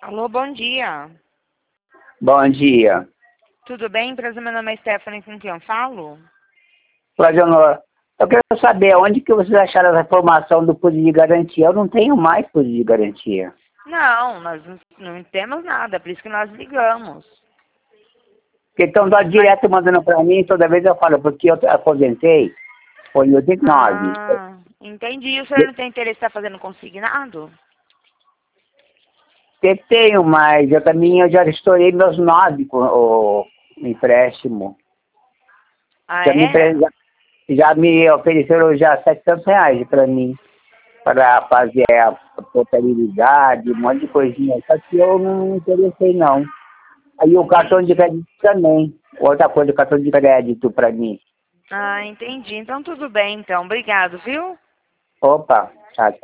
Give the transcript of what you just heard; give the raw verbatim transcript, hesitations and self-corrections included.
Alô, bom dia. Bom dia. Tudo bem? Prazer, meu nome é Stephanie, com quem eu falo? Flávio, eu quero saber onde que vocês acharam essa informação do fundo de garantia. Eu não tenho mais fundo de garantia. Não, nós não, não temos nada, por isso que nós ligamos. Porque estão dando direto mandando para mim, toda vez eu falo, porque eu aposentei, foi em oitenta e nove. Ah, entendi. O senhor não tem interesse em estar fazendo consignado? Eu tenho, mas eu também eu já estourei meus nove com o empréstimo. Ah, Já me, é? empre- já, já me ofereceram já setecentos reais para mim, para fazer a portabilidade, um monte de coisinha. Só que eu não me interessei, não. Aí o cartão de Entendi. crédito também. Outra coisa, o cartão de crédito para mim. Ah, entendi. Então tudo bem, então. Obrigado, viu? Opa, tá,